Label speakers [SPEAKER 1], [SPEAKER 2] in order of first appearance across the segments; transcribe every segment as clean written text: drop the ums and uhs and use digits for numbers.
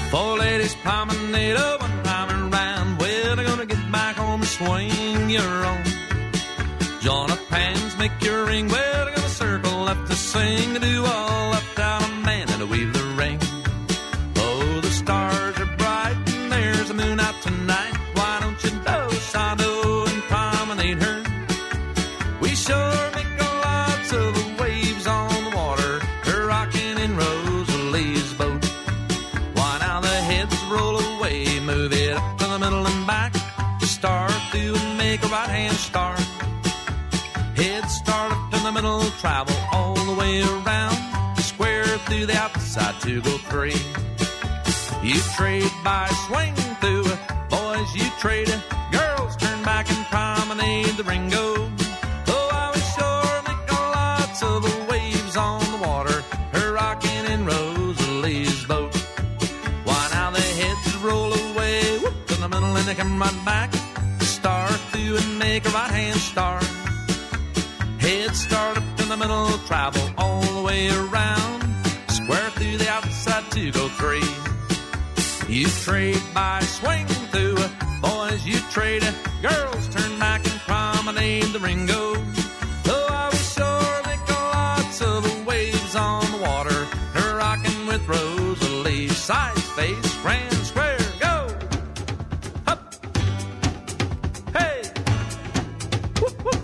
[SPEAKER 1] Four ladies promenade one time around. Well, they're gonna get back home and swing your own. Join up hands, make your ring. Well, they're gonna circle left to sing. To do all left out a man and to weave the ring. Oh, the stars are bright and there's a moon out tonight. Why don't you do and promenade her? We sure make lots of the waves on the water. Her rocking in Rosalie's boat. Why now the heads roll away, move it up to the middle and back. Start through and make a right hand start. Head start up in the middle, travel all the way around. Square through the outside to go three. You trade by swing through, boys you trade. Girls turn back and promenade the ring go. Oh, I was sure make lots of the waves on the water. Her rocking in Rosalie's boat. Why now the heads roll away, whoop in the middle and they come right back. Start through and make a right hand start. Head start up in the middle, travel all the way around. Square through the outside to go three. You trade by swing through, boys you trade. Girls turn back and promenade the ring go. Oh, I was sure make lots of the waves on the water. Her rocking with Rosalie, side face, grand square, go. Up, hey, whoop, whoop.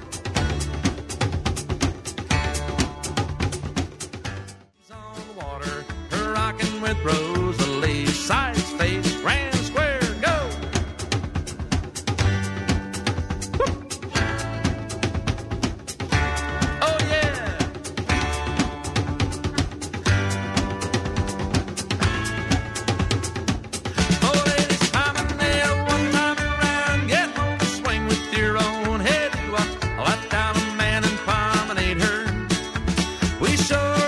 [SPEAKER 1] On the water, her rocking with Rosalie, side face, grand square, go. Whoop. Oh yeah. Oh ladies, promenade one time around. Get home and swing with your own head. You up, left down a man and promenade her. We sure